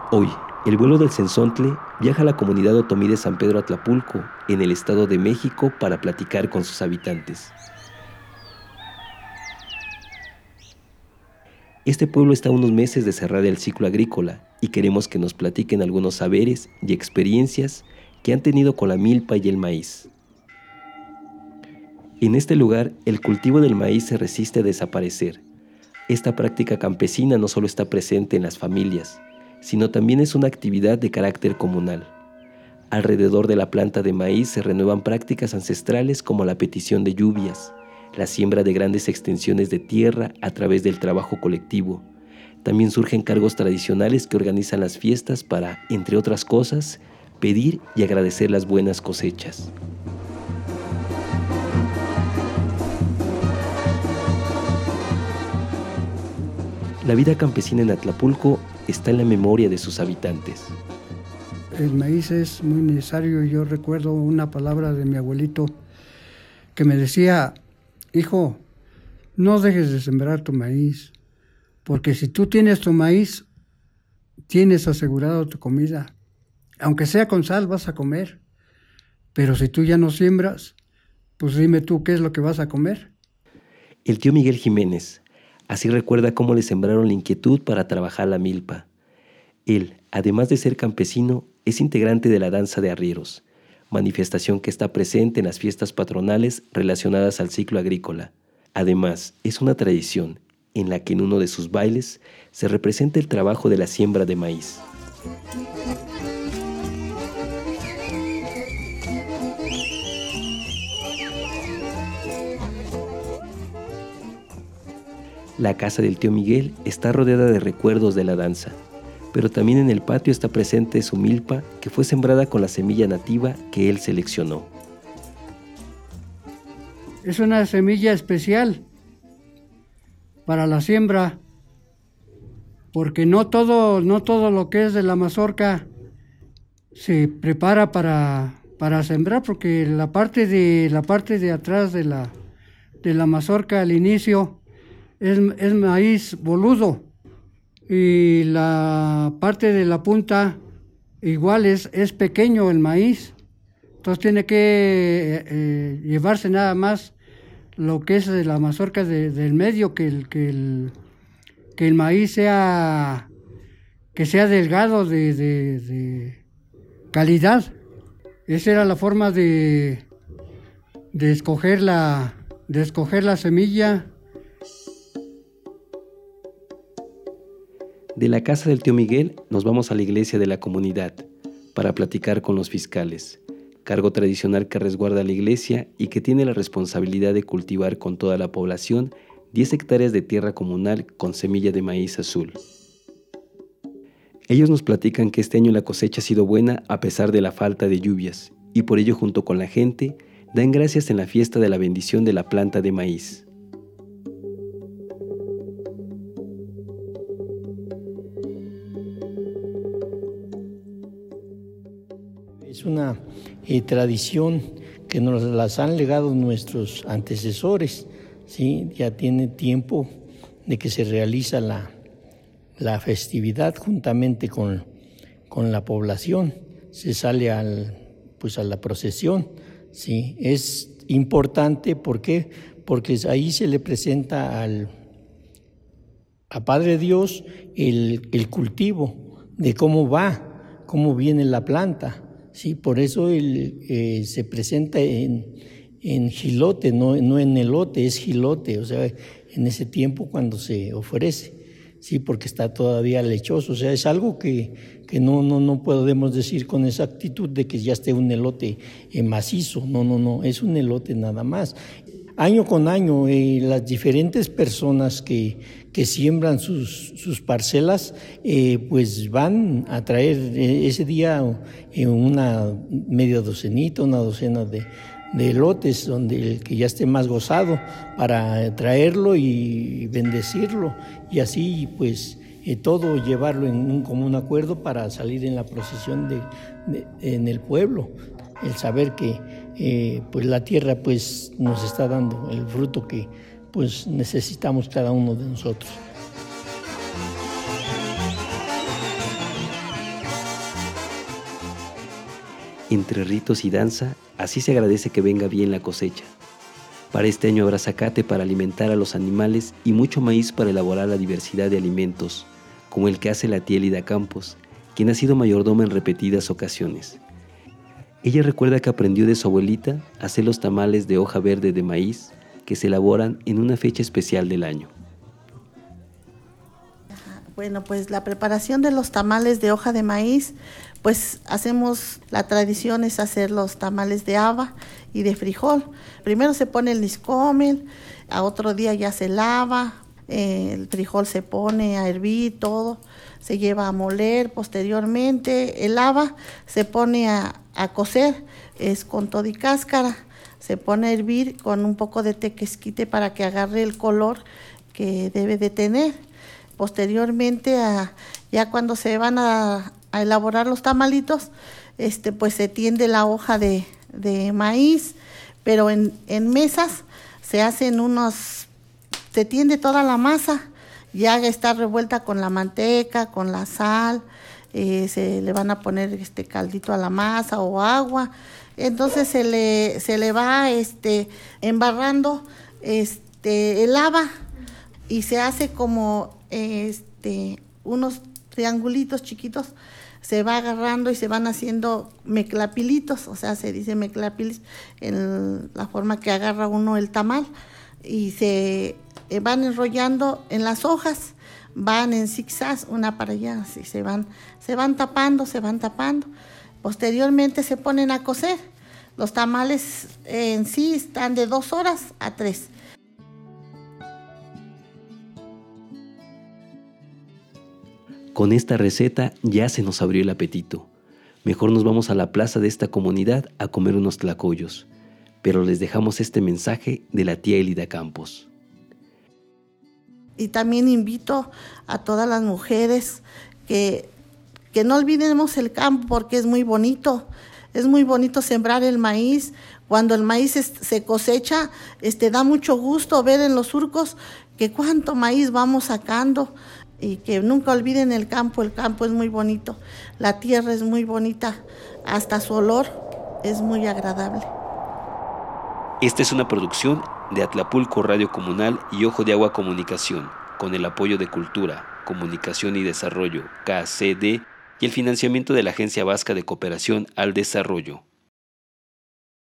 Hoy, el vuelo del Cenzontle viaja a la comunidad otomí de San Pedro Atlapulco, en el Estado de México, para platicar con sus habitantes. Este pueblo está a unos meses de cerrar el ciclo agrícola y queremos que nos platiquen algunos saberes y experiencias que han tenido con la milpa y el maíz. En este lugar, el cultivo del maíz se resiste a desaparecer. Esta práctica campesina no solo está presente en las familias, sino también es una actividad de carácter comunal. Alrededor de la planta de maíz se renuevan prácticas ancestrales como la petición de lluvias, la siembra de grandes extensiones de tierra a través del trabajo colectivo. También surgen cargos tradicionales que organizan las fiestas para, entre otras cosas, pedir y agradecer las buenas cosechas. La vida campesina en Atlapulco está en la memoria de sus habitantes. El maíz es muy necesario. Yo recuerdo una palabra de mi abuelito que me decía: hijo, no dejes de sembrar tu maíz, porque si tú tienes tu maíz, tienes asegurado tu comida. Aunque sea con sal, vas a comer. Pero si tú ya no siembras, pues dime tú qué es lo que vas a comer. El tío Miguel Jiménez así recuerda cómo le sembraron la inquietud para trabajar la milpa. Él, además de ser campesino, es integrante de la danza de arrieros, manifestación que está presente en las fiestas patronales relacionadas al ciclo agrícola. Además, es una tradición en la que en uno de sus bailes se representa el trabajo de la siembra de maíz. La casa del tío Miguel está rodeada de recuerdos de la danza, pero también en el patio está presente su milpa, que fue sembrada con la semilla nativa que él seleccionó. Es una semilla especial para la siembra, porque no todo lo que es de la mazorca se prepara para sembrar, porque la parte de atrás de la mazorca al inicio es maíz boludo, y la parte de la punta igual es pequeño el maíz. Entonces tiene que llevarse nada más lo que es de la mazorca del medio, que el maíz sea delgado, de calidad. Esa era la forma de escoger la semilla. De la casa del tío Miguel nos vamos a la iglesia de la comunidad para platicar con los fiscales, cargo tradicional que resguarda la iglesia y que tiene la responsabilidad de cultivar con toda la población 10 hectáreas de tierra comunal con semilla de maíz azul. Ellos nos platican que este año la cosecha ha sido buena a pesar de la falta de lluvias, y por ello junto con la gente dan gracias en la fiesta de la bendición de la planta de maíz. Es una tradición que nos las han legado nuestros antecesores, ¿sí? Ya tiene tiempo de que se realiza la festividad juntamente con la población. Se sale a la procesión, ¿sí? Es importante, ¿por qué? Porque ahí se le presenta a Padre Dios el cultivo de cómo va, cómo viene la planta. Sí, por eso se presenta en jilote, no en elote, es jilote, o sea, en ese tiempo cuando se ofrece, sí, porque está todavía lechoso, o sea, es algo que no podemos decir con exactitud de que ya esté un elote macizo, no, es un elote nada más. Año con año, las diferentes personas que siembran sus parcelas, pues van a traer ese día una media docenita, una docena de elotes, donde el que ya esté más gozado, para traerlo y bendecirlo, y así pues todo llevarlo en un común acuerdo para salir en la procesión en el pueblo. El saber que pues la tierra pues nos está dando el fruto que pues necesitamos cada uno de nosotros. Entre ritos y danza, así se agradece que venga bien la cosecha. Para este año habrá zacate para alimentar a los animales y mucho maíz para elaborar la diversidad de alimentos, como el que hace la tía Elida Campos, quien ha sido mayordoma en repetidas ocasiones. Ella recuerda que aprendió de su abuelita a hacer los tamales de hoja verde de maíz que se elaboran en una fecha especial del año. Bueno, pues la preparación de los tamales de hoja de maíz, pues la tradición es hacer los tamales de haba y de frijol. Primero se pone el niscomel, a otro día ya se lava, el frijol se pone a hervir, todo se lleva a moler. Posteriormente el haba se pone a cocer, es con todo y cáscara, se pone a hervir con un poco de tequesquite para que agarre el color que debe de tener. Posteriormente, ya cuando se van a elaborar los tamalitos, pues se tiende la hoja de maíz, pero en mesas se tiende toda la masa, ya está revuelta con la manteca, con la sal, se le van a poner caldito a la masa o agua, entonces se le va embarrando el haba y se hace como unos triangulitos chiquitos, se va agarrando y se van haciendo meclapilitos, o sea, se dice meclapilis en la forma que agarra uno el tamal, y se van enrollando en las hojas, van en zigzags, una para allá, así se van tapando. Posteriormente se ponen a cocer. Los tamales en sí están de 2 horas a 3. Con esta receta ya se nos abrió el apetito. Mejor nos vamos a la plaza de esta comunidad a comer unos tlacoyos. Pero les dejamos este mensaje de la tía Elida Campos. Y también invito a todas las mujeres que no olvidemos el campo, porque es muy bonito. Es muy bonito sembrar el maíz. Cuando el maíz se cosecha, da mucho gusto ver en los surcos que cuánto maíz vamos sacando. Y que nunca olviden el campo es muy bonito, la tierra es muy bonita, hasta su olor es muy agradable. Esta es una producción de Atlapulco Radio Comunal y Ojo de Agua Comunicación, con el apoyo de Cultura, Comunicación y Desarrollo, KCD, y el financiamiento de la Agencia Vasca de Cooperación al Desarrollo.